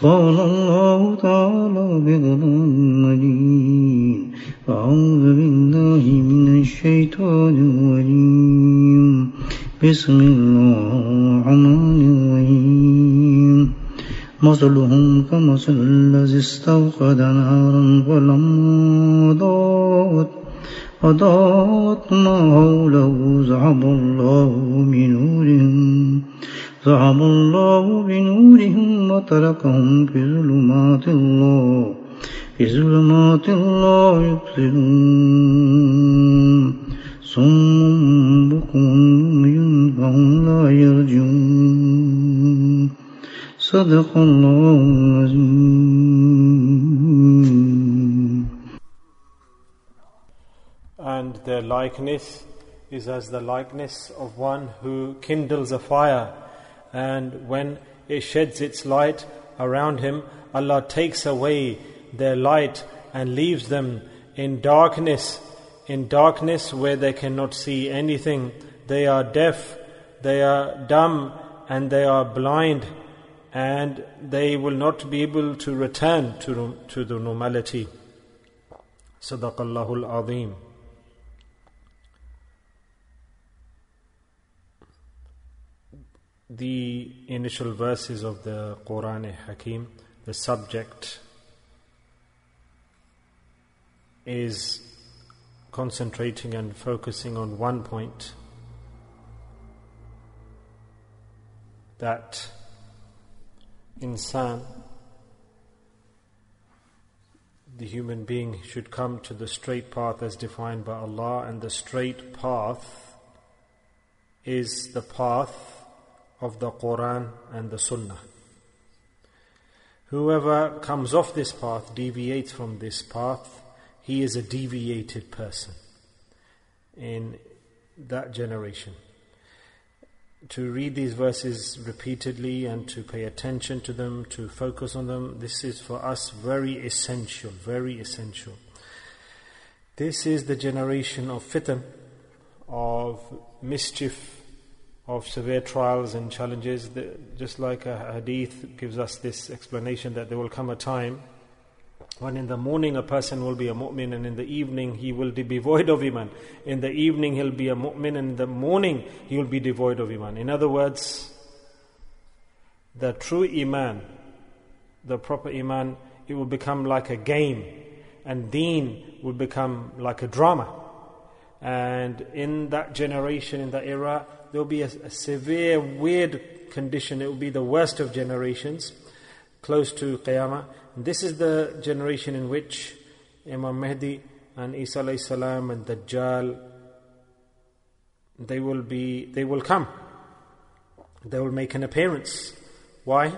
قال الله تعالى بقرآن مجيد أعوذ بالله من الشيطان الرجيم بسم الله الرحمن الرحيم مثلهم كمثل الذي استوقد نارا فلما أضاءت ما حوله ذهب الله بنورهم وتركهم في ظلمات لا يبصرون صم بكم عمي فهم لا يرجعون صدق الله العظيم. And their likeness is as the likeness of one who kindles a fire, and when it sheds its light around him, Allah takes away their light and leaves them in darkness where they cannot see anything. They are deaf, they are dumb, and they are blind, and they will not be able to return to the normality. Sadaqallahul Azim. The initial verses of the Quran Hakim, the subject is concentrating and focusing on one point, that insan, the human being, should come to the straight path as defined by Allah, and the straight path is the path of the Quran and the Sunnah. Whoever comes off this path, deviates from this path, he is a deviated person in that generation. To read these verses repeatedly and to pay attention to them, to focus on them, this is for us very essential, very essential. This is the generation of fitan, of mischief, of severe trials and challenges. Just like a hadith gives us this explanation, that there will come a time when in the morning a person will be a mu'min, and in the evening he will be devoid of iman. In the evening he'll be a mu'min, and in the morning he will be devoid of iman. In other words, the true iman, the proper iman, it will become like a game, and deen will become like a drama. And in that generation, in that era, there will be a severe, weird condition. It will be the worst of generations, close to Qiyamah. And this is the generation in which Imam Mahdi and Isa alayhi salam and Dajjal, they will come. They will make an appearance. Why?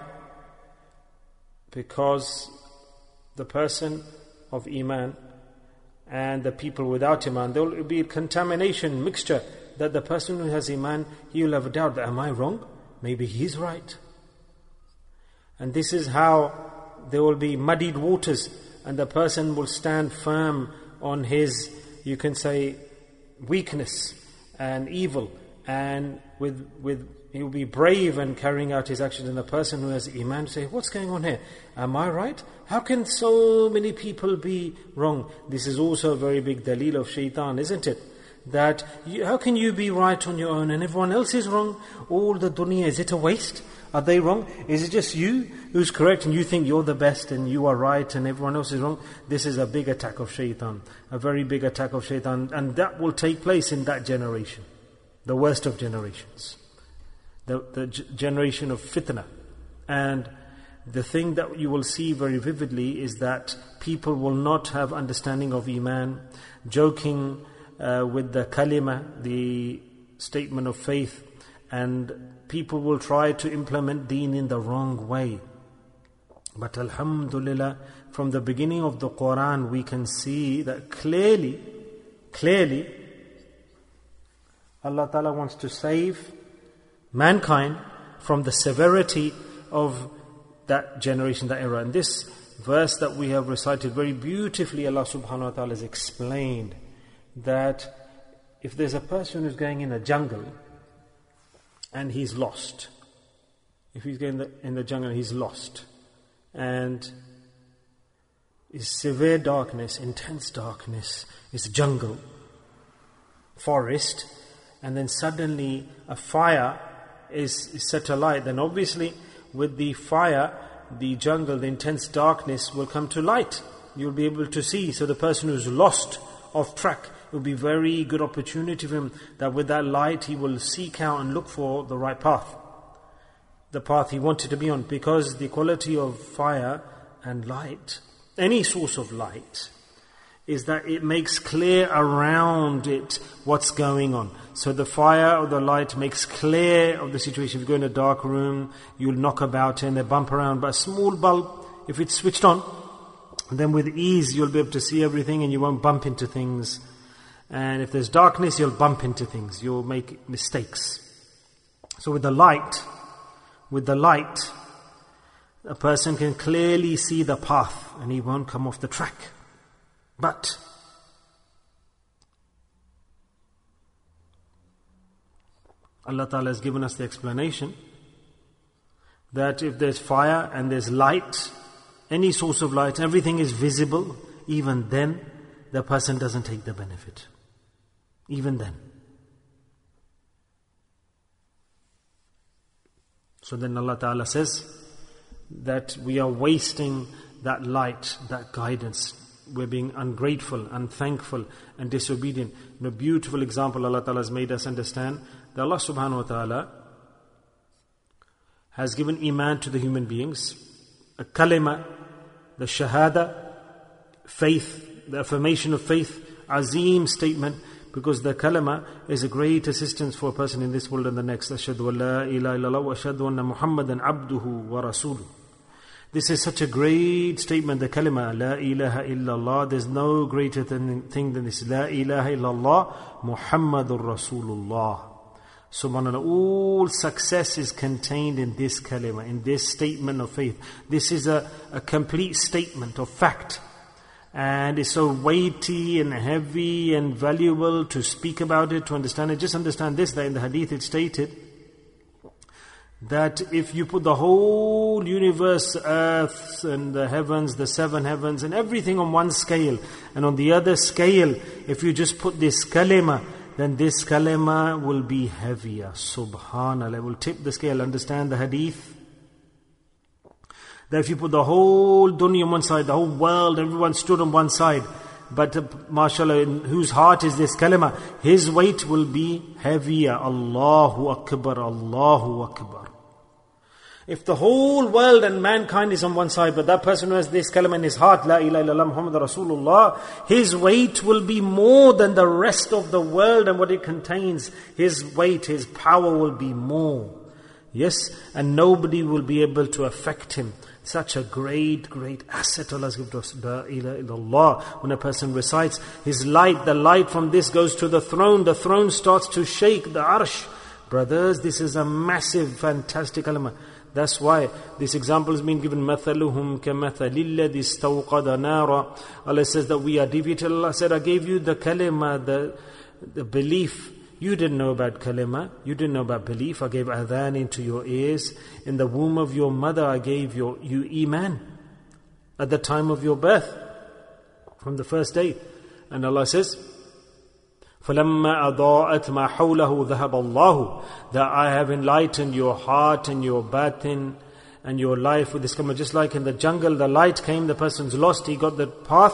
Because the person of Iman and the people without Iman, there will be contamination, mixture, that the person who has Iman, he will have a doubt that, am I wrong? Maybe he's right. And this is how there will be muddied waters, and the person will stand firm on his, you can say, weakness and evil, and he will be brave and carrying out his actions. And the person who has Iman say, what's going on here? Am I right? How can so many people be wrong? This is also a very big dalil of shaitan, isn't it? That how can you be right on your own and everyone else is wrong? All the dunya, is it a waste? Are they wrong? Is it just you who's correct and you think you're the best and you are right and everyone else is wrong? This is a big attack of shaitan, a very big attack of shaitan, and that will take place in that generation, the worst of generations, the generation of fitna. And the thing that you will see very vividly is that people will not have understanding of Iman, joking with the kalima, the statement of faith, and people will try to implement deen in the wrong way. But alhamdulillah, from the beginning of the Quran we can see that clearly Allah Ta'ala wants to save mankind from the severity of that generation, that era. And this verse that we have recited very beautifully, Allah Subhanahu wa Ta'ala has explained that if there's a person who's going in a jungle and he's lost, if he's going in the jungle and he's lost, and is severe darkness, intense darkness, is jungle, forest, and then suddenly a fire is set alight, then obviously with the fire, the jungle, the intense darkness will come to light. You'll be able to see. So the person who's lost off track, it will be very good opportunity for him that with that light he will seek out and look for the right path, the path he wanted to be on. Because the quality of fire and light, any source of light, is that it makes clear around it what's going on. So the fire or the light makes clear of the situation. If you go in a dark room, you'll knock about and they bump around. But a small bulb, if it's switched on, then with ease you'll be able to see everything and you won't bump into things. And if there's darkness, you'll bump into things. You'll make mistakes. So with the light, a person can clearly see the path and he won't come off the track. But Allah Ta'ala has given us the explanation that if there's fire and there's light, any source of light, everything is visible, even then the person doesn't take the benefit. Even then. So then Allah Ta'ala says that we are wasting that light, that guidance. We're being ungrateful, unthankful and disobedient. A beautiful example Allah Ta'ala has made us understand that Allah Subhanahu wa Ta'ala has given iman to the human beings, a kalima, the shahada, faith, the affirmation of faith, azim statement, because the kalima is a great assistance for a person in this world and the next. Ashhadu an la ilaha illallah wa ashhadu anna Muhammadan abduhu wa rasuluh. This is such a great statement, the kalima, la ilaha illallah. There's no greater thing than this. La ilaha illallah, Muhammadur Rasulullah. Subhanallah, all success is contained in this kalima, in this statement of faith. This is a complete statement of fact. And it's so weighty and heavy and valuable to speak about it, to understand it. Just understand this, that in the hadith it's stated that if you put the whole universe, earth and the heavens, the seven heavens and everything on one scale, and on the other scale, if you just put this kalima, then this kalima will be heavier. Subhanallah, it will tip the scale. Understand the hadith? That if you put the whole dunya on one side, the whole world, everyone stood on one side, but mashallah, in whose heart is this kalima, his weight will be heavier. Allahu Akbar, Allahu Akbar. If the whole world and mankind is on one side, but that person who has this kalima in his heart, La ilaha illallah Muhammad Rasulullah, his weight will be more than the rest of the world and what it contains. His weight, his power will be more. Yes, and nobody will be able to affect him. Such a great, great asset Allah has given to us. La ilaha illallah. When a person recites, his light, the light from this goes to the throne starts to shake, the arsh. Brothers, this is a massive, fantastic kalima. That's why this example has been given. مَثَلُهُمْ كَمَثَلِ الَّذِي اسْتَوْقَدَ نَارًا. Allah says that we are deviated. Allah said, I gave you the kalima, the belief. You didn't know about kalima. You didn't know about belief. I gave adhan into your ears. In the womb of your mother, I gave you iman. At the time of your birth. From the first day. And Allah says, فَلَمَّا أَضَاءَتْ مَا حَوْلَهُ ذَهَبَ اللَّهُ. That I have enlightened your heart and your batin and your life with this kalima. Just like in the jungle, the light came, the person's lost, he got the path.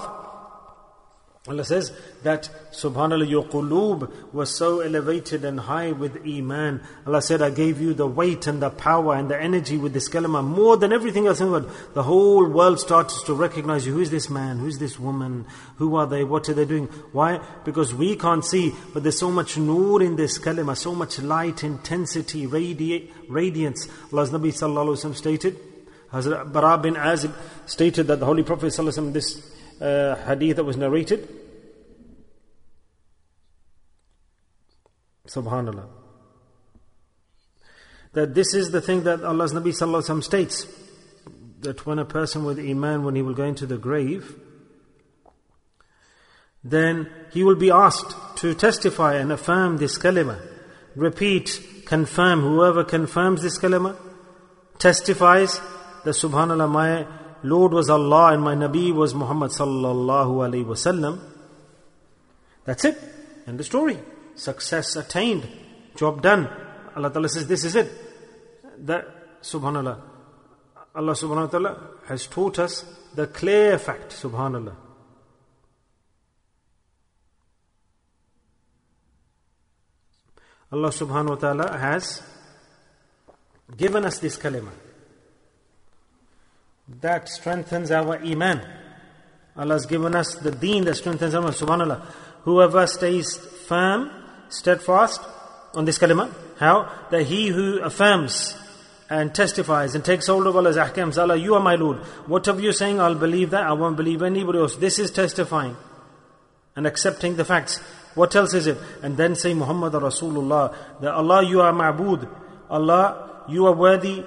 Allah says that, subhanallah, your quloob was so elevated and high with iman. Allah said, I gave you the weight and the power and the energy with this kalima, more than everything else in the world. The whole world starts to recognize you. Who is this man? Who is this woman? Who are they? What are they doing? Why? Because we can't see, but there's so much noor in this kalima, so much light, intensity, radiance. Allah's Nabi sallallahu alaihi wasallam stated, Hazrat Bara bin Azib stated that the Holy Prophet sallallahu alaihi wasallam, this hadith that was narrated, subhanallah, that this is the thing that Allah's Nabi sallallahu alaihi wasallam states, that when a person with iman, when he will go into the grave, then he will be asked to testify and affirm this kalima, repeat, confirm. Whoever confirms this kalima, testifies that subhanallah, Lord was Allah and my Nabi was Muhammad sallallahu alaihi wasallam, that's it. End of story. Success attained. Job done. Allah Ta'ala says, this is it. That, subhanallah, Allah subhanahu wa ta'ala has taught us the clear fact, subhanallah. Allah subhanahu wa ta'ala has given us this kalima that strengthens our iman. Allah has given us the deen that strengthens our iman, subhanallah. Whoever stays firm, steadfast on this kalima, how? That he who affirms and testifies and takes hold of Allah's ahkams, Allah, you are my Lord. Whatever you're saying, I'll believe that. I won't believe anybody else. This is testifying and accepting the facts. What else is it? And then say Muhammad Rasulullah, that Allah, you are ma'bood. Allah, you are worthy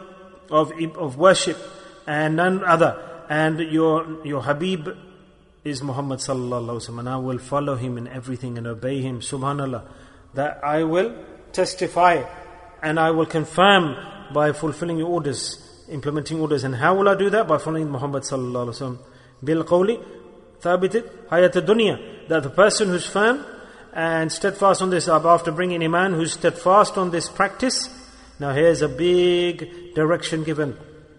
of worship and none other. And your Habib is Muhammad sallallahu alaihi wasallam, and I will follow him in everything and obey him. Subhanallah. That I will testify and I will confirm by fulfilling your orders, implementing orders. And how will I do that? By following Muhammad sallallahu alaihi wasallam. Bil qawli thabit hayat dunya. That the person who's firm and steadfast on this, after bringing iman, who's steadfast on this practice. Now here's a big direction given.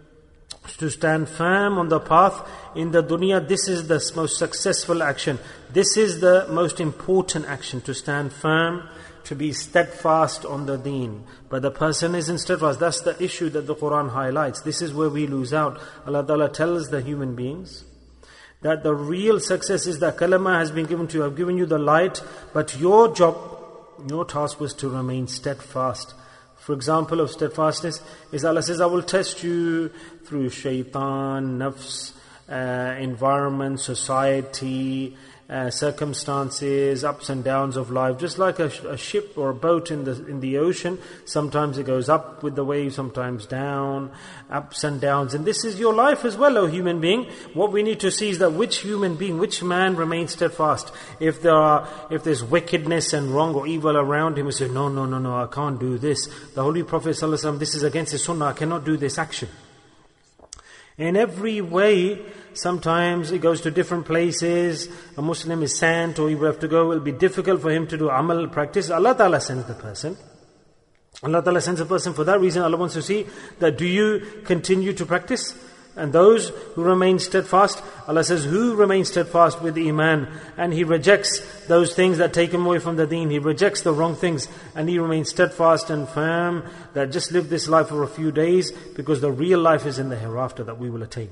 To stand firm on the path in the dunya, this is the most successful action. This is the most important action, to stand firm, to be steadfast on the deen. But the person isn't steadfast. That's the issue that the Quran highlights. This is where we lose out. Allah Ta'ala tells the human beings that the real success is that kalima has been given to you. I've given you the light, but your job, your task was to remain steadfast. For example of steadfastness is Allah says, I will test you through shaitan, nafs, environment, society, circumstances, ups and downs of life. Just like a ship or a boat in the ocean, sometimes it goes up with the waves, sometimes down, ups and downs. And this is your life as well, O human being. What we need to see is that which human being, which man remains steadfast. If there's wickedness and wrong or evil around him, we say, no, I can't do this. The Holy Prophet ﷺ, this is against his sunnah, I cannot do this action. In every way, sometimes he goes to different places, a Muslim is sent or he will have to go, it will be difficult for him to do amal practice. Allah Ta'ala sends the person. Allah Ta'ala sends a person for that reason. Allah wants to see that do you continue to practice? And those who remain steadfast, Allah says, who remains steadfast with iman, and he rejects those things that take him away from the deen, he rejects the wrong things, and he remains steadfast and firm, that just live this life for a few days, because the real life is in the hereafter that we will attain.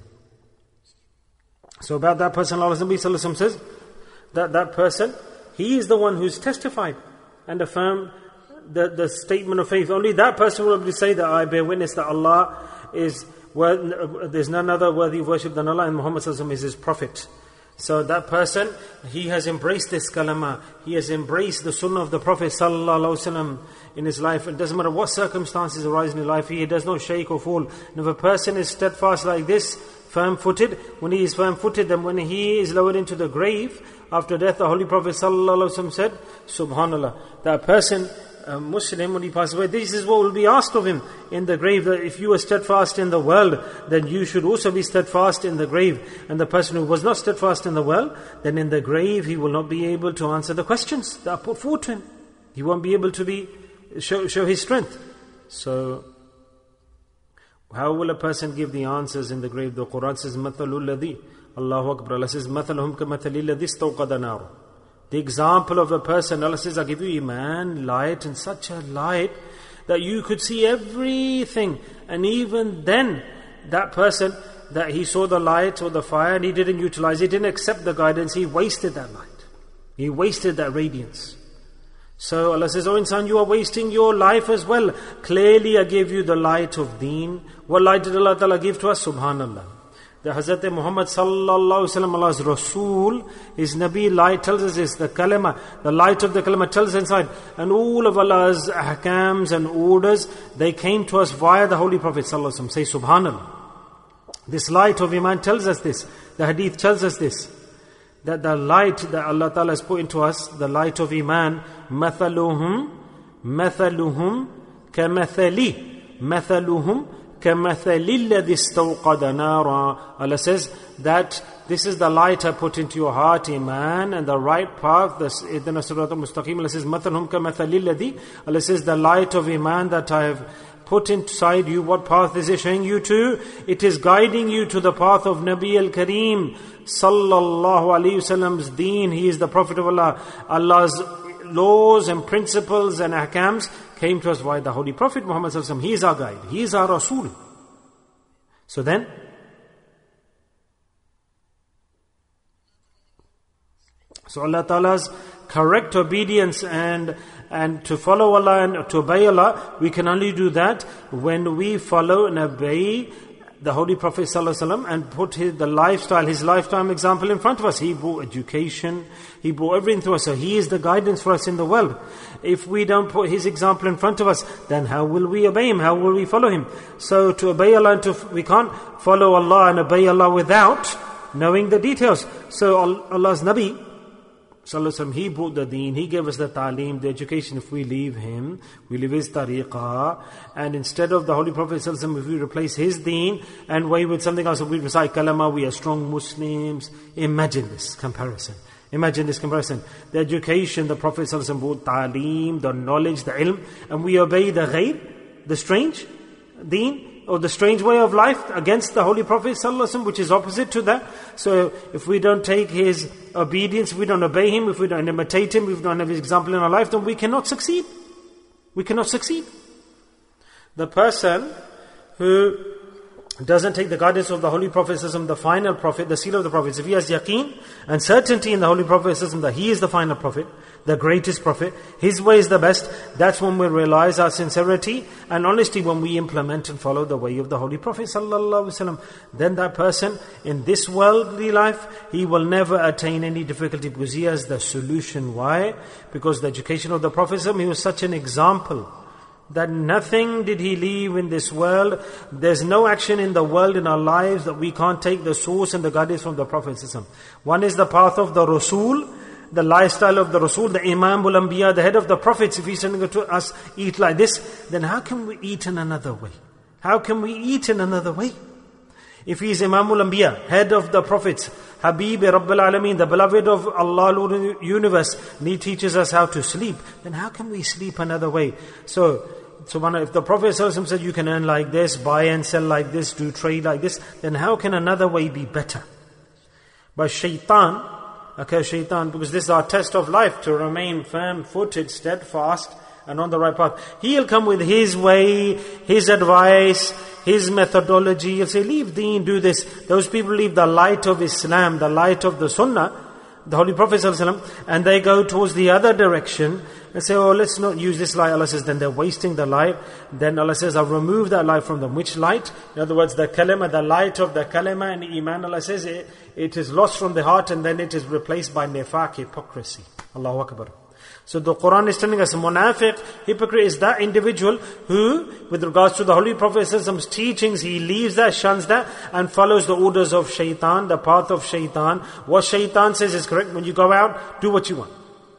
So about that person, Allah says that person, he is the one who's testified and affirmed the statement of faith. Only that person will say that I bear witness that Allah is, there's none other worthy of worship than Allah, and Muhammad sallallahu alaihi wasallam is his prophet. So that person, he has embraced this kalama, he has embraced the sunnah of the Prophet sallallahu alaihi wasallam in his life. It doesn't matter what circumstances arise in his life, he does not shake or fall. And if a person is steadfast like this, firm-footed, when he is firm-footed, then when he is lowered into the grave after death, the Holy Prophet sallallahu alaihi wasallam said, subhanallah, that person, a Muslim, when he passes away, this is what will be asked of him in the grave, that if you were steadfast in the world, then you should also be steadfast in the grave. And the person who was not steadfast in the world, then in the grave he will not be able to answer the questions that are put forward to him. He won't be able to show his strength. So how will a person give the answers in the grave? The Quran says, مَثَلُ الَّذِي Allahu Akbar. Allah says, مَثَلُهُمْ كَمَثَلِ الَّذِي اسْتَوْقَدَ نَارًا. The example of a person, Allah says, I give you iman, light, and such a light that you could see everything. And even then, that person, that he saw the light or the fire and he didn't utilize it, he didn't accept the guidance, he wasted that light. He wasted that radiance. So Allah says, oh insan, you are wasting your life as well. Clearly I gave you the light of deen. What light did Allah Ta'ala give to us? Subhanallah. The Hazrat Muhammad sallallahu alaihi wasallam, Allah's Rasul, his Nabi, light tells us this, the kalima, the light of the kalima tells us inside. And all of Allah's ahkams and orders, they came to us via the Holy Prophet sallallahu alaihi wasallam. Say subhanallah. This light of iman tells us this. The hadith tells us this. That the light that Allah Ta'ala has put into us, the light of iman, mathaluhum kamathali كَمَثَلِ الَّذِي اسْتَوْقَدَ نَارًا. Allah says that this is the light I put into your heart, Iman, and the right path. إِذْنَا صِرَاطَ الْمُسْتَقِيمِ. Allah says مَثَلْهُمْ كَمَثَلِ الَّذِي. Allah says the light of Iman that I have put inside you. What path is it showing you to? It is guiding you to the path of Nabi al-Kareem sallallahu alayhi wasallam's deen. He is the Prophet of Allah. Allah's laws and principles and ahkams came to us by the Holy Prophet Muhammad sallallahu alaihi wasallam. He is our guide. He is our Rasul. So then, so Allah Ta'ala's correct obedience and to follow Allah and to obey Allah, we can only do that when we follow and obey the Holy Prophet ﷺ and put his lifetime example in front of us. He brought education, he brought everything to us, so he is the guidance for us in the world. If we don't put his example in front of us, then how will we obey him? How will we follow him? So to obey Allah, we can't follow Allah and obey Allah without knowing the details. So Allah's Nabi Sallallahu he brought the deen, he gave us the ta'aleem, the education. If we leave him, we leave his tariqah, and instead of the Holy Prophet Sallallahu if we replace his deen and way with something else, we recite kalama, we are strong Muslims. Imagine this comparison. The education, the Prophet Sallallahu brought ta'aleem, the knowledge, the ilm, and we obey the ghayr, the strange deen, or the strange way of life against the Holy Prophet ﷺ, which is opposite to that. So if we don't take his obedience, if we don't obey him, if we don't imitate him, if we don't have his example in our life, then we cannot succeed. The person who doesn't take the guidance of the Holy Prophet ﷺ, the final Prophet, the seal of the Prophets, if he has yaqeen and certainty in the Holy Prophet ﷺ that he is the final Prophet, the greatest Prophet, his way is the best, that's when we realize our sincerity and honesty, when we implement and follow the way of the Holy Prophet ﷺ. Then that person in this worldly life, he will never attain any difficulty because he has the solution. Why? Because the education of the Prophet ﷺ, he was such an example that nothing did he leave in this world. There's no action in the world, in our lives, that we can't take the source and the guidance from the Prophet ﷺ. One is the path of the Rasul, the lifestyle of the Rasul, the Imam ul Anbiya, the head of the prophets. If he's telling to us, eat like this, then how can we eat in another way? If he is Imam ul Anbiya, head of the prophets, Habib Rabbil Alameen, the beloved of Allah, Lord of the universe, and he teaches us how to sleep, then how can we sleep another way? So if the Prophet ﷺ said you can earn like this, buy and sell like this, do trade like this, then how can another way be better? But shaitan, because this is our test of life, to remain firm-footed, steadfast, and on the right path. He'll come with his way, his advice, his methodology. He'll say, leave deen, do this. Those people leave the light of Islam, the light of the Sunnah, the Holy Prophet ﷺ, and they go towards the other direction and say, let's not use this light. Allah says, then they're wasting the light. Then Allah says, I'll remove that light from them. Which light? In other words, the kalima, the light of the kalima and iman. Allah says, it is lost from the heart and then it is replaced by nifaq, hypocrisy. Allahu Akbar. So the Quran is telling us, munafiq, hypocrite, is that individual who, with regards to the Holy Prophet's teachings, he leaves that, shuns that, and follows the orders of shaitan, the path of shaitan. What shaitan says is correct. When you go out, do what you want.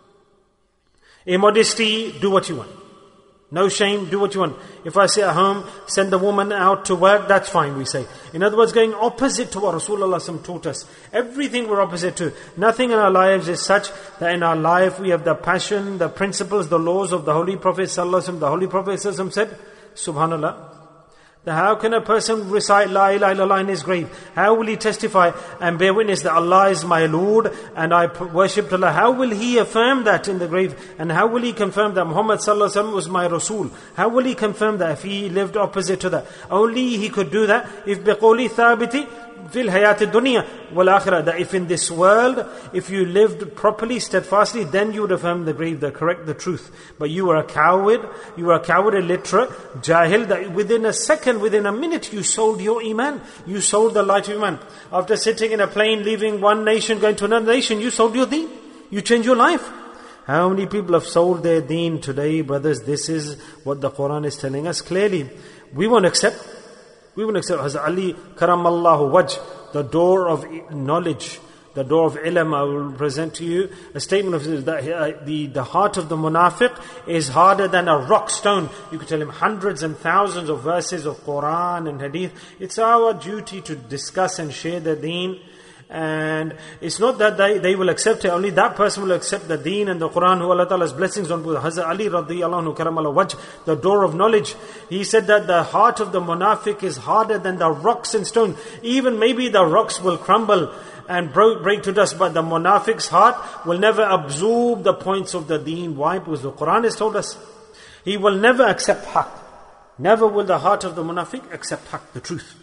Immodesty, do what you want. No shame, do what you want. If I sit at home, send the woman out to work, that's fine, we say. In other words, going opposite to what Rasulullah taught us. Everything we're opposite to. Nothing in our lives is such that in our life we have the passion, the principles, the laws of the Holy Prophet ﷺ. The Holy Prophet ﷺ said, Subhanallah, how can a person recite La ilaha illallah in his grave? How will he testify and bear witness that Allah is my Lord and I worship Allah? How will he affirm that in the grave? And how will he confirm that Muhammad sallallahu alaihi wasallam was my Rasul? How will he confirm that if he lived opposite to that? Only he could do that if biqawli thabiti fil hayat dunya wal akhirah, that if in this world, if you lived properly, steadfastly, then you would affirm the grave, the correct, the truth. But you were a coward, illiterate, jahil, that within a second, within a minute, you sold your iman. You sold the light of iman. After sitting in a plane, leaving one nation, going to another nation, you sold your deen. You changed your life. How many people have sold their deen today, brothers? This is what the Quran is telling us clearly. We won't accept Hazrat Ali Karamallahu Wajh, the door of knowledge, the door of ilm, I will present to you a statement of that the heart of the munafiq is harder than a rock stone. You could tell him hundreds and thousands of verses of Quran and Hadith. It's our duty to discuss and share the deen. And it's not that they will accept it, only that person will accept the deen and the Quran who Allah Ta'ala's blessings on. Hazrat Ali radiyallahu anhu karamala wajh, the door of knowledge, he said that the heart of the munafiq is harder than the rocks and stone. Even maybe the rocks will crumble and break to dust, but the munafiq's heart will never absorb the points of the deen. Why? Because the Quran has told us he will never accept haqq. Never will the heart of the munafiq accept haqq, the truth.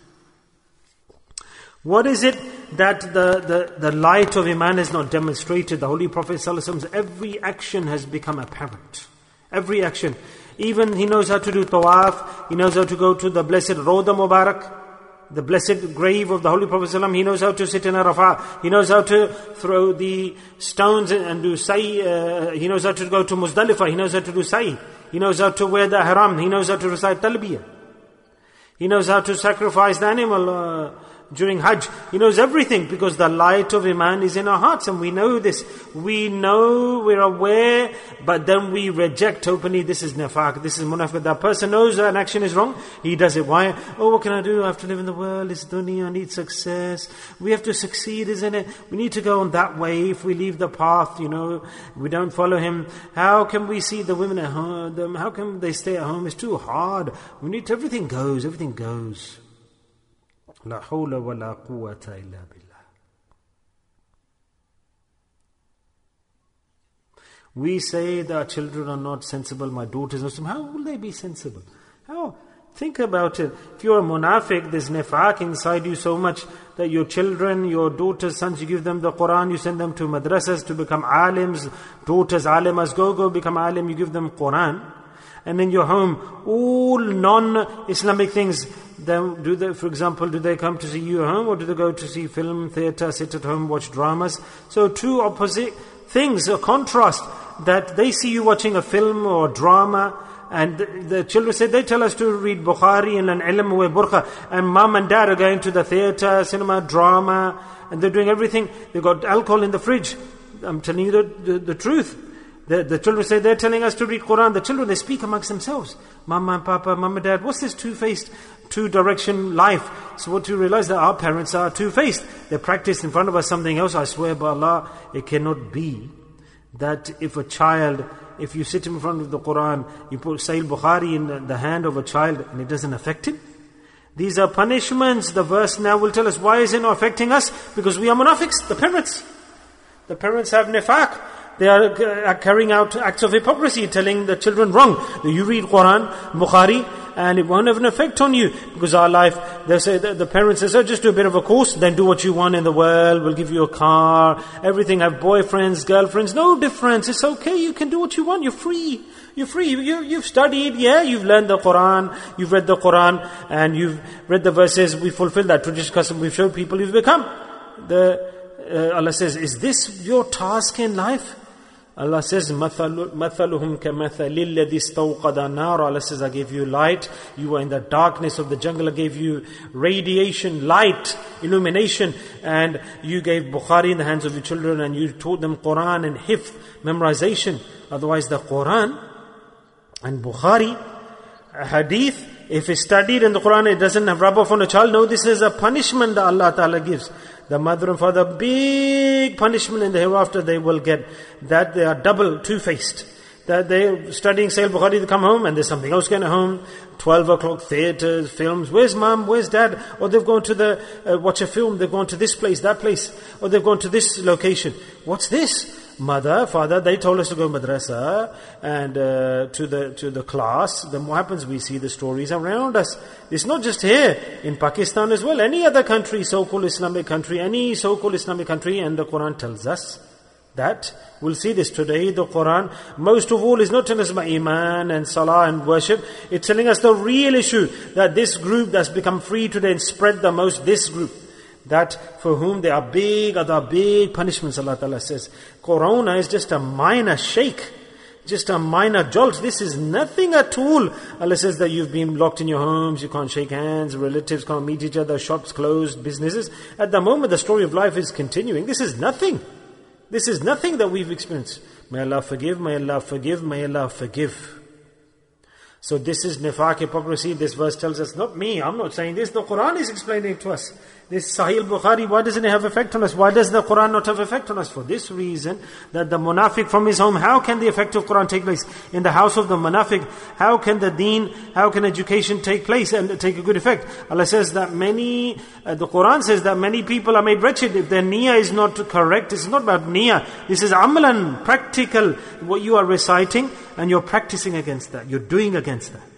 What is it that the light of Iman is not demonstrated? The Holy Prophet ﷺ's every action has become apparent. Every action. Even he knows how to do tawaf, he knows how to go to the blessed Rawda Mubarak, the blessed grave of the Holy Prophet ﷺ. He knows how to sit in Arafah. He knows how to throw the stones and do sa'i. He knows how to go to Muzdalifah. He knows how to do sa'i. He knows how to wear the ihram. He knows how to recite talbiyah. He knows how to sacrifice the animal during Hajj. He knows everything because the light of Iman is in our hearts, and we know this. We know, we're aware, but then we reject openly. This is nifaq, this is munafiq. That person knows an action is wrong, he does it. Why? Oh, what can I do? I have to live in the world, it's dunya, I need success. We have to succeed, isn't it? We need to go on that way. If we leave the path, we don't follow him. How can we see the women at home? How can they stay at home? It's too hard. We need to, everything goes. La hawla wa la quwwata illa billah. We say that our children are not sensible, my daughters are Muslim. How will they be sensible? How? Think about it. If you're a munafiq, there's nifaq inside you so much that your children, your daughters, sons, you give them the Quran, you send them to madrasas to become alims, daughters alimas, go become alim, you give them Quran. And in your home, all non-Islamic things, for example, do they come to see you at home, or do they go to see film, theatre, sit at home, watch dramas? So two opposite things, a contrast, that they see you watching a film or drama, and the children say, they tell us to read Bukhari and an ilm wear burqa, and mom and dad are going to the theatre, cinema, drama, and they're doing everything. They've got alcohol in the fridge. I'm telling you the truth. The children say, they're telling us to read Quran. The children, they speak amongst themselves. Mama and Papa, Mama and Dad, what's this two-faced, two-direction life? So what do you realize? That our parents are two-faced. They practice in front of us something else. I swear by Allah, it cannot be that if you sit in front of the Quran, you put Sahih Bukhari in the hand of a child and it doesn't affect him. These are punishments. The verse now will tell us, why is it not affecting us? Because we are munafiqs, the parents. The parents have nifaq. They are carrying out acts of hypocrisy, telling the children wrong. You read Quran, Bukhari, and it won't have an effect on you. Because our life, they say, the parents say, just do a bit of a course, then do what you want in the world, we'll give you a car, everything, have boyfriends, girlfriends, no difference, it's okay, you can do what you want, you're free. You've studied, you've learned the Quran, you've read the Quran, and you've read the verses, we fulfill that traditional custom, we've showed people you've become. Allah says, is this your task in life? Allah says, مَثَلُهُمْ كَمَثَلِ الَّذِي اسْتَوْقَدَ نَارًا. Allah says, I gave you light. You were in the darkness of the jungle. I gave you radiation, light, illumination. And you gave Bukhari in the hands of your children, and you taught them Quran and hifz, memorization. Otherwise the Quran and Bukhari, Hadith, if it's studied in the Quran, it doesn't have rub off on a child. No, this is a punishment that Allah Ta'ala gives. The mother and father, big punishment in the hereafter they will get. That they are double, two-faced. That they're studying Sahih Bukhari, they come home and there's something else going at home. 12 o'clock, theatres, films. Where's mom? Where's dad? Or they've gone to watch a film, they've gone to this place, that place. Or they've gone to this location. What's this? Mother, father, they told us to go madrasa and to the class. Then what happens? We see the stories around us. It's not just here, in Pakistan as well. Any other country, so-called Islamic country, any so-called Islamic country, and the Quran tells us that. We'll see this today. The Quran, most of all, is not telling us about Iman and Salah and worship. It's telling us the real issue, that this group that's become free today and spread the most, this group, that for whom there are big punishments, Allah Ta'ala says. Corona is just a minor shake just a minor jolt. This is nothing at all. Allah says that you've been locked in your homes, you can't shake hands, relatives can't meet each other, shops closed, businesses. At the moment the story of life is continuing. This is nothing. This is nothing that we've experienced. May Allah forgive, may Allah forgive, may Allah forgive. So this is nifaq, hypocrisy. This verse tells us, not me, I'm not saying this, the Quran is explaining it to us. This Sahih Bukhari, why doesn't it have effect on us? Why does the Quran not have effect on us? For this reason, that the munafiq from his home, how can the effect of Quran take place? In the house of the munafiq, how can the deen, how can education take place and take a good effect? Allah says that the Quran says that many people are made wretched if their niyyah is not correct. It's not about niyyah. This is amalan, practical, what you are reciting, and you're practicing against that. You're doing against that.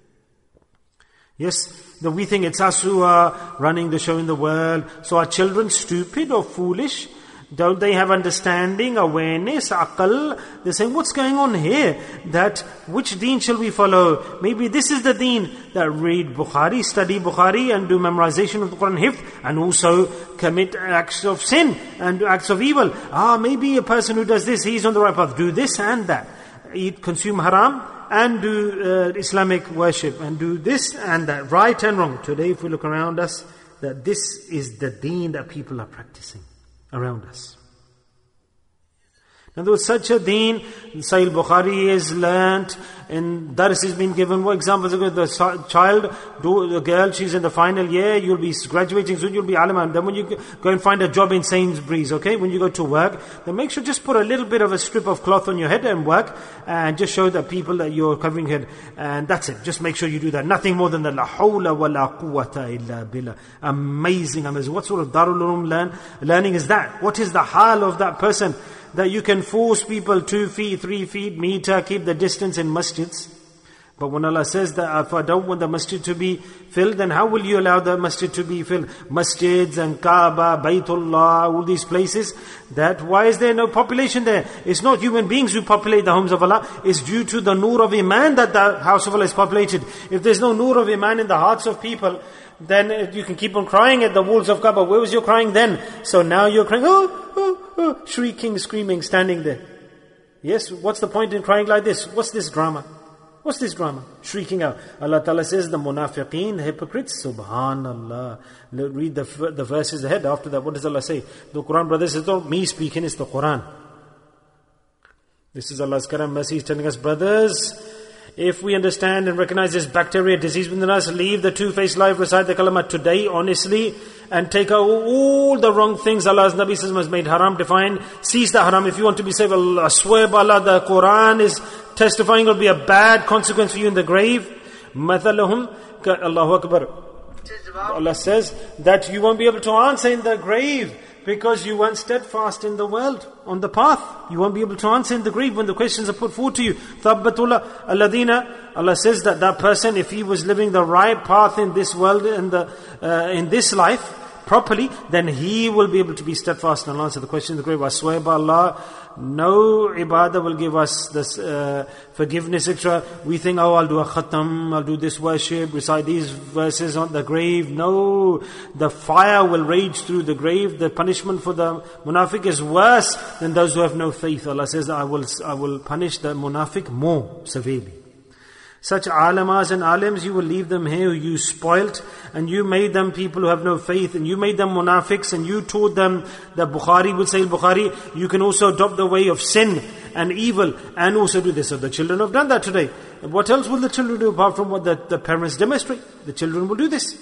Yes, we think it's us who are running the show in the world. So are children stupid or foolish? Don't they have understanding, awareness, aql? They're saying, what's going on here? That which deen shall we follow? Maybe this is the deen that read Bukhari, study Bukhari and do memorization of the Quran hifz, and also commit acts of sin and acts of evil. Maybe a person who does this, he's on the right path. Do this and that. Eat, consume haram, and do Islamic worship, and do this and that, right and wrong. Today, if we look around us, that this is the deen that people are practicing around us. Now there was such a deen, Sahih Bukhari is learnt, and dars has been given. What examples are good? The girl, she's in the final year, you'll be graduating soon, you'll be alima. And then when you go and find a job in Sainsbury's, okay, when you go to work, then make sure just put a little bit of a strip of cloth on your head and work, and just show the people that you're covering your head. And that's it. Just make sure you do that. Nothing more than the la hawla wa la quwwata illa billah. Amazing. What sort of Darul Uloom learning is that? What is the hal of that person? That you can force people 2 feet, 3 feet, meter, keep the distance in masjids. But when Allah says that if I don't want the masjid to be filled, then how will you allow the masjid to be filled? Masjids and Kaaba, Baytullah, all these places. Why is there no population there? It's not human beings who populate the homes of Allah. It's due to the nur of Iman that the house of Allah is populated. If there's no nur of Iman in the hearts of people, then you can keep on crying at the walls of Kaaba. Where was your crying then? So now you're crying, shrieking, screaming, standing there. Yes, what's the point in crying like this? What's this drama? What's this drama? Shrieking out. Allah Ta'ala says the munafiqeen, the hypocrites, subhanallah. Read the verses ahead. After that, what does Allah say? The Quran, brothers, is not me speaking, it's the Quran. This is Allah's karam mercy. He's telling us, brothers, if we understand and recognize this bacteria, disease within us, leave the two-faced life, recite the kalamat today, honestly, and take out all the wrong things Allah's Nabi Sallallahu Alaihi Wasallam has made haram, defined. Cease the haram. If you want to be saved, I swear by Allah, the Quran is testifying it will be a bad consequence for you in the grave. Mathalahum ka Allahu Akbar. Allah says that you won't be able to answer in the grave because you weren't steadfast in the world, on the path. You won't be able to answer in the grave when the questions are put forward to you. Thabbatullah alladina. Allah says that person, if he was living the right path in this world, in this life, properly, then he will be able to be steadfast and answer the question in the grave. I swear by Allah, no ibadah will give us this forgiveness, etc. We think, I'll do a khatam, I'll do this worship, recite these verses on the grave. No, the fire will rage through the grave. The punishment for the munafiq is worse than those who have no faith. Allah says that I will punish the munafiq more severely. Such alamas and alims, you will leave them here, you spoilt, and you made them people who have no faith, and you made them munafiqs, and you taught them that Bukhari will say Bukhari, you can also adopt the way of sin and evil, and also do this. So the children have done that today. What else will the children do apart from what the parents demonstrate? The children will do this.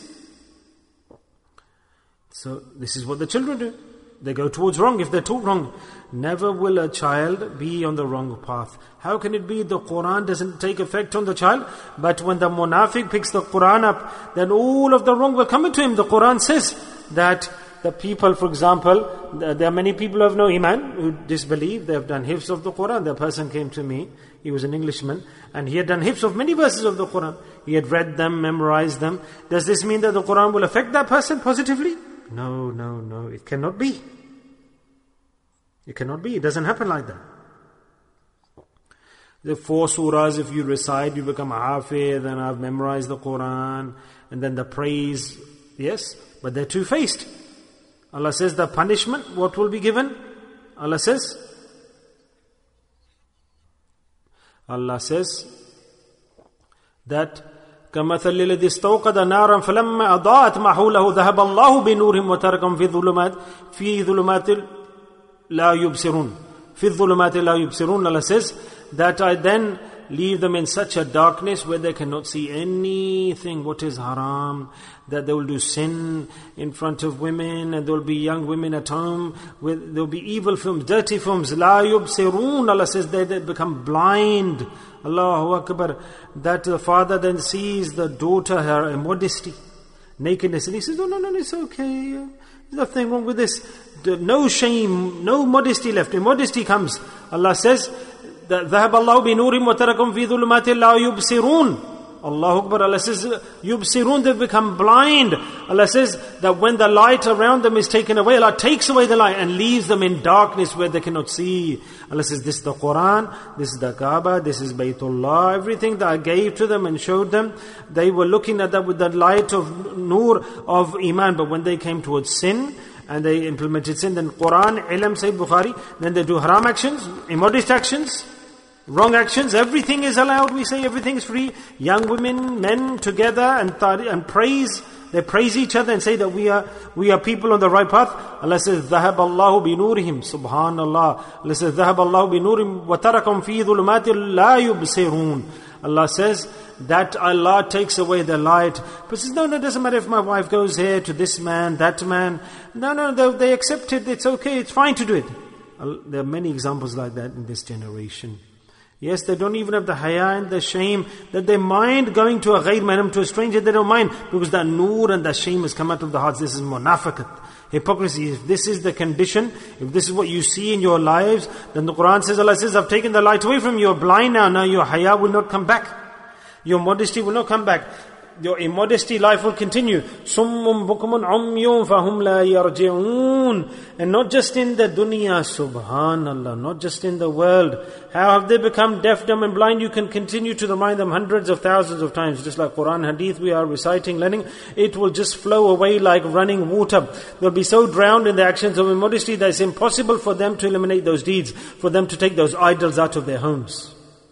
So this is what the children do. They go towards wrong if they're taught wrong. Never will a child be on the wrong path. How can it be the Quran doesn't take effect on the child? But when the munafiq picks the Quran up, then all of the wrong will come into him. The Quran says that the people, for example, there are many people who have no iman, who disbelieve. They have done hifz of the Quran. The person came to me, he was an Englishman, and he had done hifz of many verses of the Quran. He had read them, memorized them. Does this mean that the Quran will affect that person positively? No, it cannot be. It cannot be. It doesn't happen like that. The 4 surahs, if you recite, you become hafiz, and I've memorized the Quran, and then the praise, yes, but they're two-faced. Allah says the punishment, what will be given? Allah says, Allah says that كَمَثَلِ الَّذِي اسْتَوْقَدَ نَارًا فَلَمَّا أَضَاءَتْ مَا حَوْلَهُ ذَهَبَ اللَّهُ بِنُورِهِمْ وَتَرَكَهُمْ فِي ظُلُمَاتٍ لَا يُبْصِرُونَ فِي الظُّلُمَاتِ لَا يُبْصِرُونَ. Allah says that I then leave them in such a darkness where they cannot see anything what is haram, that they will do sin in front of women, and there will be young women at home, there will be evil films, dirty films. La yubsirun. Allah says they become blind. Allahu Akbar. That the father then sees the daughter, her immodesty, nakedness, and he says, no, it's okay. There's nothing wrong with this. No shame, no modesty left. Immodesty comes. Allah says, ذهب الله بنورهم وتركهم في ظلمات لا يبصرون. Allahu Akbar. Allah says, yubsirun, they become blind. Allah says that when the light around them is taken away, Allah takes away the light and leaves them in darkness where they cannot see. Allah says, this is the Quran, this is the Kaaba, this is Baytullah. Everything that I gave to them and showed them, they were looking at that with the light of nur of Iman. But when they came towards sin, and they implemented sin, then Quran, ilm, Sayyid Bukhari, then they do haram actions, immodest actions, wrong actions, everything is allowed. We say everything is free. Young women, men together and praise. They praise each other and say that we are people on the right path. Allah says, ذهب الله بنورهم. Subhanallah. Allah says, ذهب الله بنورهم وتركهم في ظلمات لا يبصرون. Allah says that Allah takes away the light. But says, no, it doesn't matter if my wife goes here to this man, that man. No, they accept it. It's okay. It's fine to do it. There are many examples like that in this generation. Yes, they don't even have the haya and the shame that they mind going to a ghair mahram, to a stranger. They don't mind because that nur and that shame has come out of the hearts. This is munafiqat, hypocrisy. If this is the condition, if this is what you see in your lives, then the Quran says, Allah says, I've taken the light away from you. You're blind now. Now your haya will not come back. Your modesty will not come back. Your immodesty life will continue. Summum bukumun umyun fahum la yarji'un. And not just in the dunya, subhanallah, not just in the world. How have they become deaf, dumb and blind? You can continue to remind them hundreds of thousands of times. Just like Quran, Hadith we are reciting, learning, it will just flow away like running water. They'll be so drowned in the actions of immodesty that it's impossible for them to eliminate those deeds, for them to take those idols out of their homes.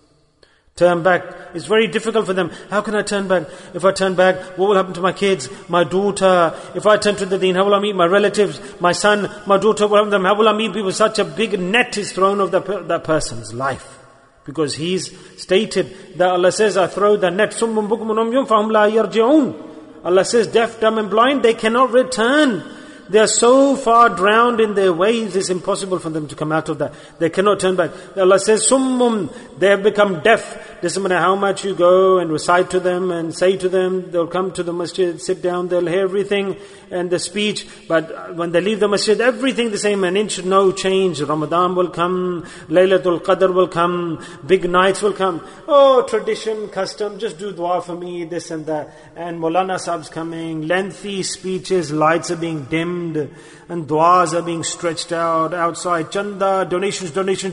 Turn back. It's very difficult for them. How can I turn back? If I turn back, what will happen to my kids, my daughter? If I turn to the deen, how will I meet my relatives, my son, my daughter? What will happen to them? How will I meet people? Such a big net is thrown of that person's life. Because he's stated that Allah says, I throw the net. Summum bukumun umyun fahum la yarji'un. Allah says, deaf, dumb and blind, they cannot return. They are so far drowned in their ways, it's impossible for them to come out of that. They cannot turn back. Allah says, summum, they have become deaf. Doesn't matter how much you go and recite to them and say to them, they'll come to the masjid, sit down, they'll hear everything and the speech. But when they leave the masjid, everything the same, an inch, no change. Ramadan will come, Laylatul Qadr will come, big nights will come. Oh, tradition, custom, just do dua for me, this and that. And Maulana Sahib's coming, lengthy speeches, lights are being dimmed, and du'as are being stretched out outside. Chanda, donations,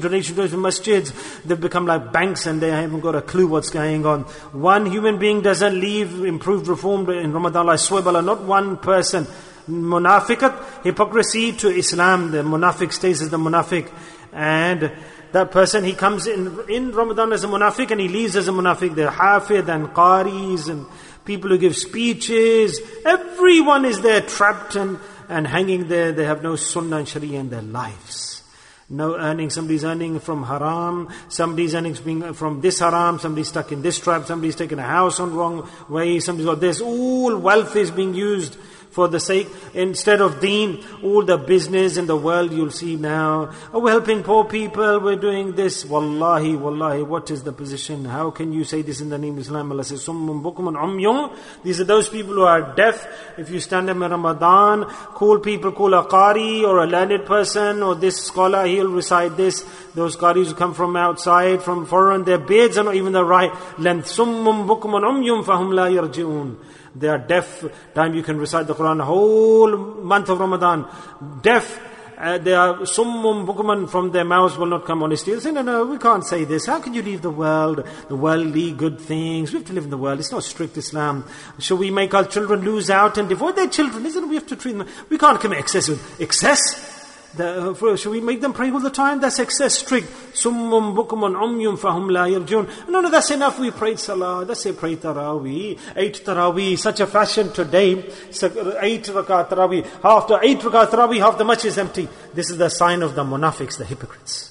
masjids. They've become like banks and they haven't got a clue what's going on. One human being doesn't leave improved, reformed in Ramadan. I swear by Allah, not one person. Munafiqat, hypocrisy to Islam. The munafiq stays as the munafiq. And that person, he comes in Ramadan as a munafiq and he leaves as a munafiq. They're hafid and qaris and people who give speeches. Everyone is there trapped and hanging there. They have no sunnah and sharia in their lives. No earning. Somebody's earning from haram. Somebody's earning from this haram. Somebody's stuck in this trap. Somebody's taken a house on wrong way. Somebody's got this. All wealth is being used for the sake, instead of deen, all the business in the world you'll see now. Oh, we're helping poor people, we're doing this. Wallahi, what is the position? How can you say this in the name of Islam? Allah says, Summum bukumun umyun. These are those people who are deaf. If you stand up in Ramadan, call people, call a qari or a learned person or this scholar, he'll recite this. Those qaris who come from outside, from foreign, their beards are not even the right length. Summum bukumun umyun fahum la yarji'un. They are deaf. Time you can recite the Quran, whole month of Ramadan. Deaf. They are summum bukuman, from their mouths will not come honesty. They'll say, no, we can't say this. How can you leave the world? The worldly good things. We have to live in the world. It's not strict Islam. Shall we make our children lose out and devote their children? Isn't it? We have to treat them. We can't commit excess. Should we make them pray all the time? That's excess strict. Summum bukumun umyum fahum la yarjun. No, that's enough. We prayed salah. That's it, pray tarawih. 8 tarawih. Such a fashion today. 8 rakat tarawih. After 8 rakat tarawih, half the masjid is empty. This is the sign of the munafiqs, the hypocrites.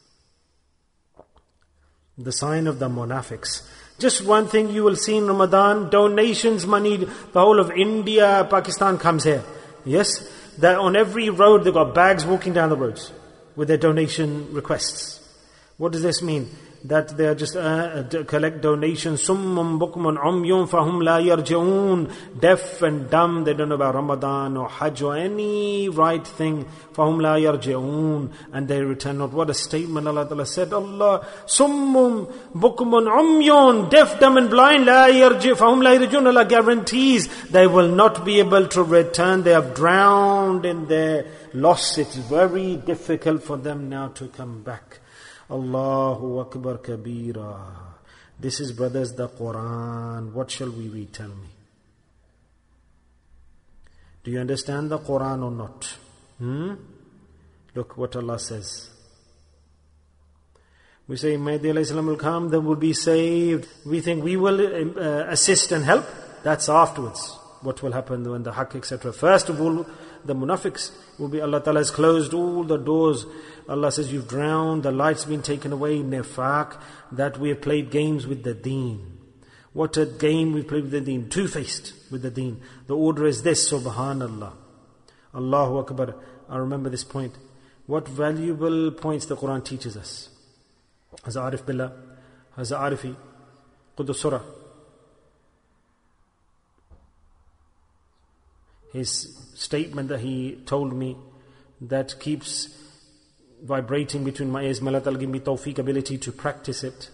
The sign of the munafiqs. Just one thing you will see in Ramadan, donations, money, the whole of India, Pakistan comes here. Yes? That on every road they've got bags walking down the roads with their donation requests. What does this mean? That they are just collect donations. Summum bukmun umyun fahum la yarji'un. Deaf and dumb, they don't know about Ramadan or Hajj or any right thing. Fahum la yarji'un, and they return not. What a statement Allah Ta'ala said. Allah, summum bukmun umyun, deaf, dumb and blind, la yarji' fahum la yarji'un. Allah guarantees they will not be able to return. They have drowned in their loss. It's very difficult for them now to come back. Allahu Akbar Kabira. This is, brothers, the Quran. What shall we read? Tell me. Do you understand the Quran or not? Look what Allah says. We say Mahdi alayhi salam will come, then we'll be saved. We think we will assist and help. That's afterwards. What will happen when the haqq, etc. First of all, the munafiqs will be, Allah Ta'ala has closed all the doors. Allah says, you've drowned, the light's been taken away, nifaq, that we have played games with the deen. What a game we played with the deen, two-faced with the deen. The order is this, subhanallah. Allahu Akbar. I remember this point. What valuable points the Quran teaches us. Hazrat Arif Billah, Hazrat Arifi, Qudus Surah. His statement that he told me that keeps vibrating between my ears. May Allah Ta'ala give me tawfiq, ability to practice it.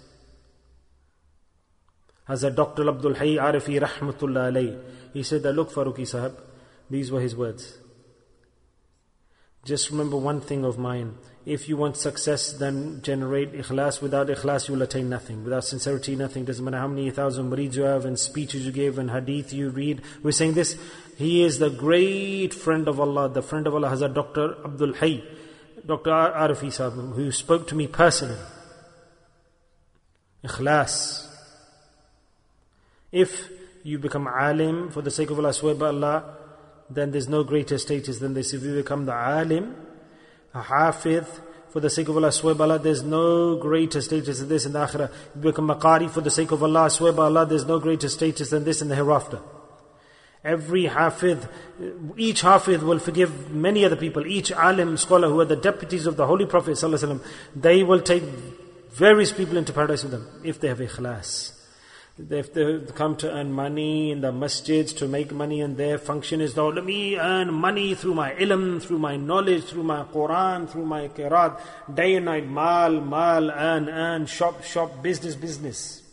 Hazrat Dr. Abdul Hayy Arifi Rahmatullah Alayh. He said that, look Farooqi Sahab, these were his words. Just remember one thing of mine. If you want success, then generate ikhlas. Without ikhlas, you will attain nothing. Without sincerity, nothing. Doesn't matter how many thousand mureeds you have and speeches you give and hadith you read. We're saying this. He is the great friend of Allah. The friend of Allah, Hazrat Dr. Abdul Hayy, Dr. Arifi Sahib, who spoke to me personally. Ikhlas. If you become alim for the sake of Allah, swear by Allah, then there's no greater status than this. If you become the alim, a hafidh, for the sake of Allah, swear by Allah, there's no greater status than this in the akhirah. If you become a qari for the sake of Allah, swear by Allah, there's no greater status than this in the hereafter. Every hafidh, each hafidh will forgive many other people. Each alim, scholar who are the deputies of the Holy Prophet ﷺ, they will take various people into paradise with them if they have ikhlas. If they come to earn money in the masjids, to make money, and their function is, though, let me earn money through my ilm, through my knowledge, through my Quran, through my qiraat, day and night, mal, earn, shop, business.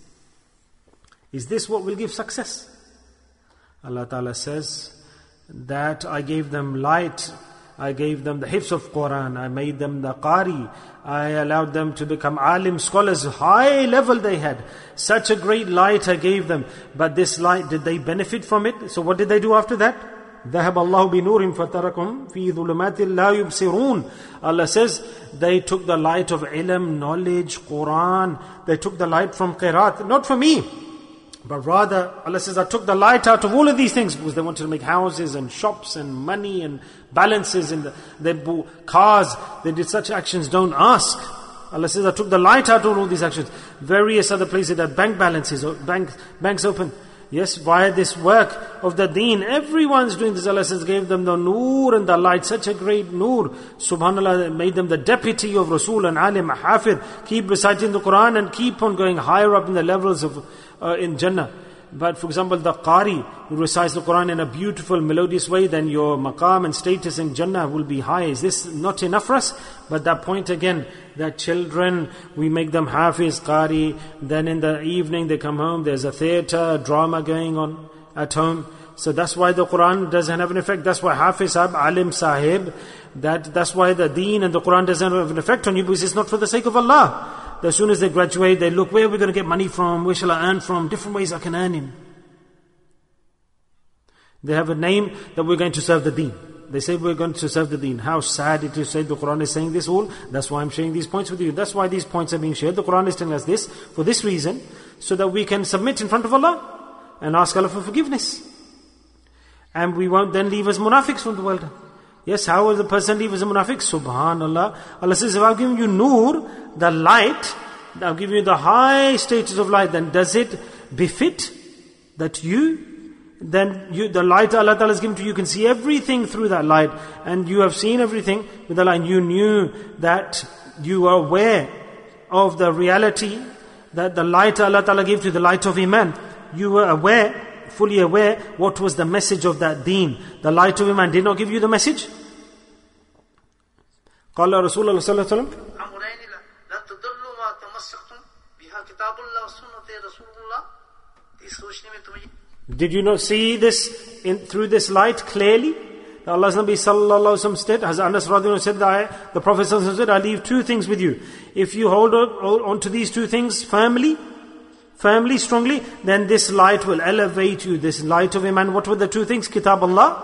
Is this what will give success? Allah Ta'ala says that I gave them light, I gave them the hifz of Quran, I made them the qari, I allowed them to become alim, scholars, high level they had. Such a great light I gave them. But this light, did they benefit from it? So what did they do after that? ذهب الله بنورهم فتركهم في ظلمات لا يبصرون. Allah says they took the light of ilm, knowledge, Quran. They took the light from qiraat, not for me. But rather, Allah says, I took the light out of all of these things because they wanted to make houses and shops and money and balances and they bought cars. They did such actions, don't ask. Allah says, I took the light out of all these actions. Various other places that bank balances, banks open. Yes, via this work of the deen, everyone's doing this. Allah says, gave them the noor and the light, such a great noor. Subhanallah, made them the deputy of Rasul and alim, hafid. Keep reciting the Quran and keep on going higher up in the levels of in Jannah. But for example, the qari who recites the Quran in a beautiful, melodious way, then your maqam and status in Jannah will be high. Is this not enough for us? But that point again, that children, we make them hafiz, qari, then in the evening they come home, there's a theater, drama going on at home. So that's why the Quran doesn't have an effect. That's why hafiz sahib, alim sahib, that's why the deen and the Quran doesn't have an effect on you, because it's not for the sake of Allah. As soon as they graduate, they look, where are we going to get money from? Where shall I earn from? Different ways I can earn in. They have a name that we're going to serve the deen. They say we're going to serve the deen. How sad it is to say the Quran is saying this all. That's why I'm sharing these points with you. That's why these points are being shared. The Quran is telling us this for this reason, so that we can submit in front of Allah and ask Allah for forgiveness. And we won't then leave as munafiqs from the world. Yes, how will the person leave as a munafiq? Subhanallah. Allah says, if I've given you nur, the light, I've given you the high status of light, then does it befit that the light Allah Ta'ala has given to you, can see everything through that light, and you have seen everything with the light, and you knew that you are aware of the reality that the light Allah Ta'ala gave to you, the light of Iman. You were aware, fully aware, what was the message of that deen. The light of Iman did not give you the message. قال رسول الله صلى الله عليه وسلم Did you not see this through this light clearly? Allah's Nabi sallallahu alaihi wasallam said, as Anas radiallahu anhu said, the Prophet sallallahu alaihi wasallam said, I leave two things with you. If you hold on to these two things firmly, strongly, then this light will elevate you. This light of Iman. What were the two things? Kitab Allah.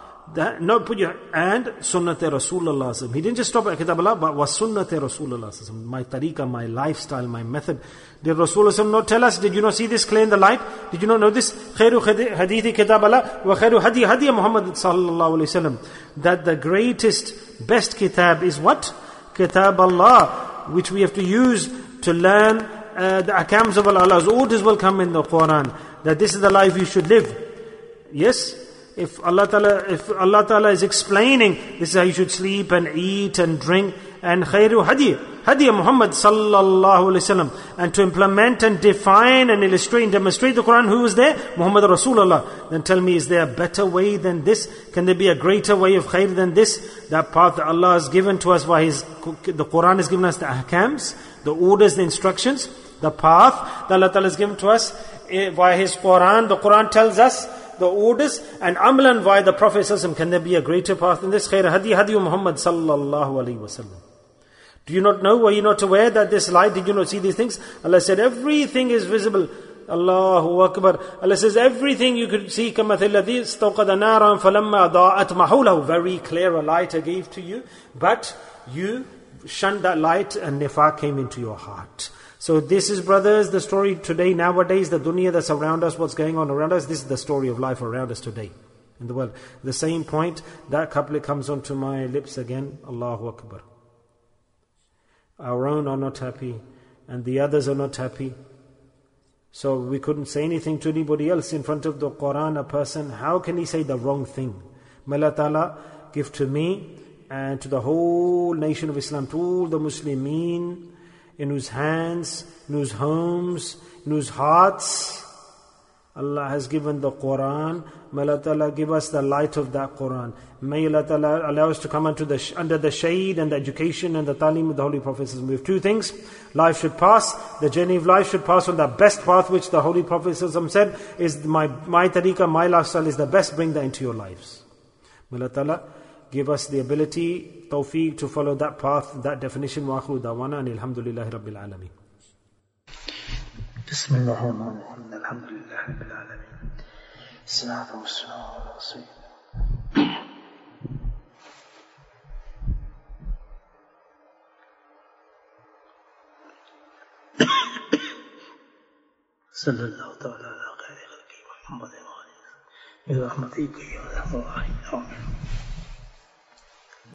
And Sunnat Rasulullah. He didn't just stop at Kitab Allah, but was Sunnat Rasulullah. My tariqah, my lifestyle, my method. Did Rasulullah not tell us? Did you not see this clear in the light? Did you not know this? Khairu hadithi Kitab Allah wa khairu hadi Muhammad sallallahu alayhi wasallam. That the greatest, best kitab is what? Kitab Allah, which we have to use to learn the ahkams of Allah. Allah's orders will come in the Quran. That this is the life you should live. Yes? If Allah Ta'ala is explaining, this is how you should sleep and eat and drink, and khairu hadi Muhammad sallallahu alaihi wasallam, and to implement and define and illustrate and demonstrate the Quran, who was there? Muhammad Rasulullah. Then tell me, is there a better way than this? Can there be a greater way of khair than this? That path that Allah has given to us by the Quran has given us the ahkams, the orders, the instructions, the path that Allah Ta'ala has given to us via His Quran. The Quran tells us the orders, and amalan via the Prophet ﷺ. Can there be a greater path than this? Khair hadi Muhammad sallallahu alaihi wasallam. Do you not know? Were you not aware that this light? Did you not see these things? Allah said everything is visible. Allahu Akbar. Allah says everything you could see. كَمَثِلَّ الَّذِي اسْتَوْقَدَ نَارًا فَلَمَّا أَضَاءَتْ مَا حَوْلَهُ. Very clear a light I gave to you, but you shunned that light and nifaq came into your heart. So this is, brothers, the story today, nowadays, the dunya that's around us, what's going on around us. This is the story of life around us today in the world. The same point, that couplet comes onto my lips again. Allahu Akbar. Our own are not happy, and the others are not happy. So we couldn't say anything to anybody else in front of the Quran, a person. How can he say the wrong thing? May Allah Ta'ala give to me and to the whole nation of Islam, to all the Muslimin, in whose hands, in whose homes, in whose hearts Allah has given the Quran. May Allah Ta'ala give us the light of that Quran. May Allah Ta'ala allow us to come under the shade and the education and the talim of the Holy Prophet. We have two things. Life should pass, the journey of life should pass on the best path, which the Holy Prophet said is my tariqah, my lifestyle is the best. Bring that into your lives. May Allah Ta'ala give us the ability, tawfiq, to follow that path, that definition. Wa akhiru da'wana and alhamdulillahi rabbil alameen. Bismillahirrahmanirrahim. Alhamdulillahi rabbil alameen. Salatu wassalamu ala rasulillah. Sallallahu ta'ala ala khayri khalqi Muhammadin wa alihi. Bi rahmatika ya arhamar rahimin. Amin.